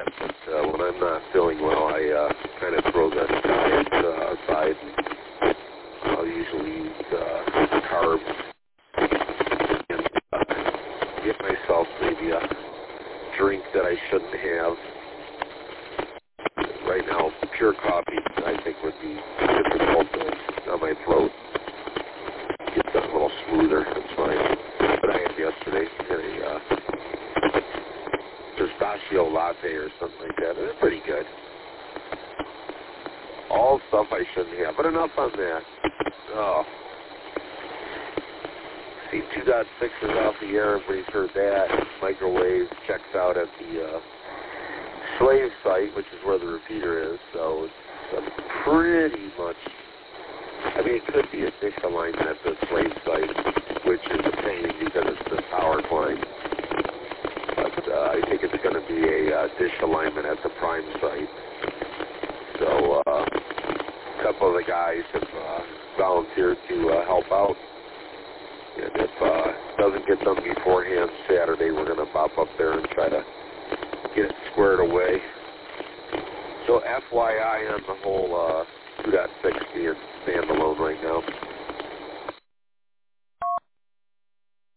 that, but when I'm not feeling well, I kind of throw the diet aside. And I'll usually use carbs and get myself maybe a drink that I shouldn't have. Right now, pure coffee, I think, would be difficult on my throat. Get that a little smoother. That's fine. But I had yesterday. A pistachio latte or something like that. They're pretty good. All stuff I shouldn't have. But enough on that. Oh. See, 2.6 is off the air. Everybody's heard that. Microwave checks out at the slave site, which is where the repeater is. So it's pretty much, I mean, it could be a dish alignment at the slave site, which is a pain because it's the power climb. But I think it's going to be a dish alignment at the prime site. So a couple of the guys have volunteered to help out. And if it doesn't get done beforehand Saturday, we're going to pop up there and try to get it squared away. So FYI on the whole 2.6 being standalone right now.